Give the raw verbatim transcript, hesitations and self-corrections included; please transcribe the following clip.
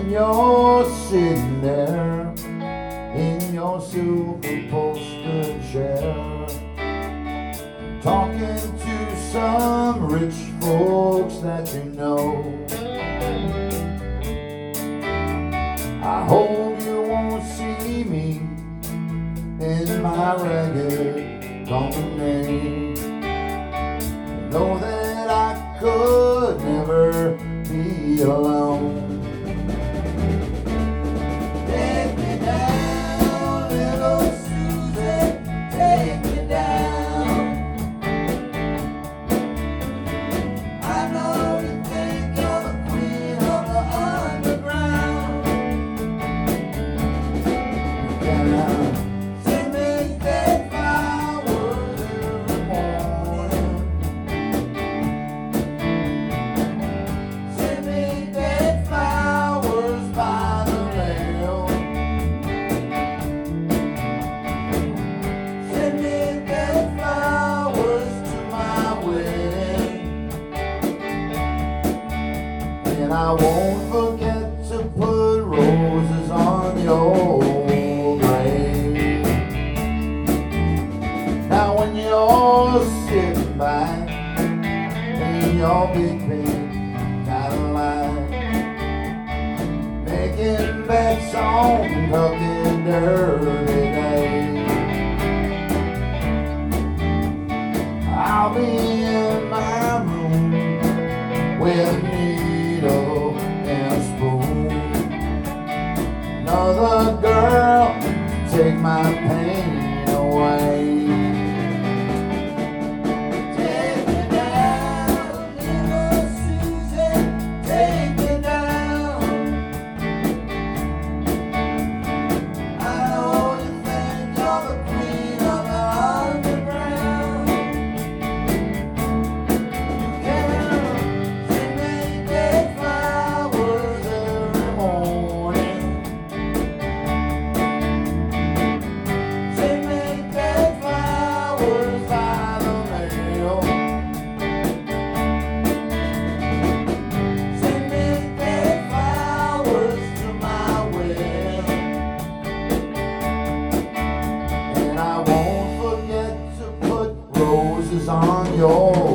you're sitting there in your silver upholstered chair, talking to some rich folks that you know. I hope you won't see me in my ragged company. Know that I could never be alone. Take me down, little Susie, take me down. I know you think you're the queen of the underground. Yeah. Send me dead flowers every morning. Send me dead flowers by the mail. Send me dead flowers to my wedding. And I won't forget to put roses on your grave. Now when you're sitting back in your big pink Cadillac, making bets on Kentucky Derby Day, I'll be in my room with needle and spoon. Another girl to take my pain away. Take me down, little Susie, take me down. I know you think you're the queen of the underground. You can send me dead flowers every morning. Send me dead flowers by the mail. Send me dead flowers to my wedding. And I won't forget to put roses on your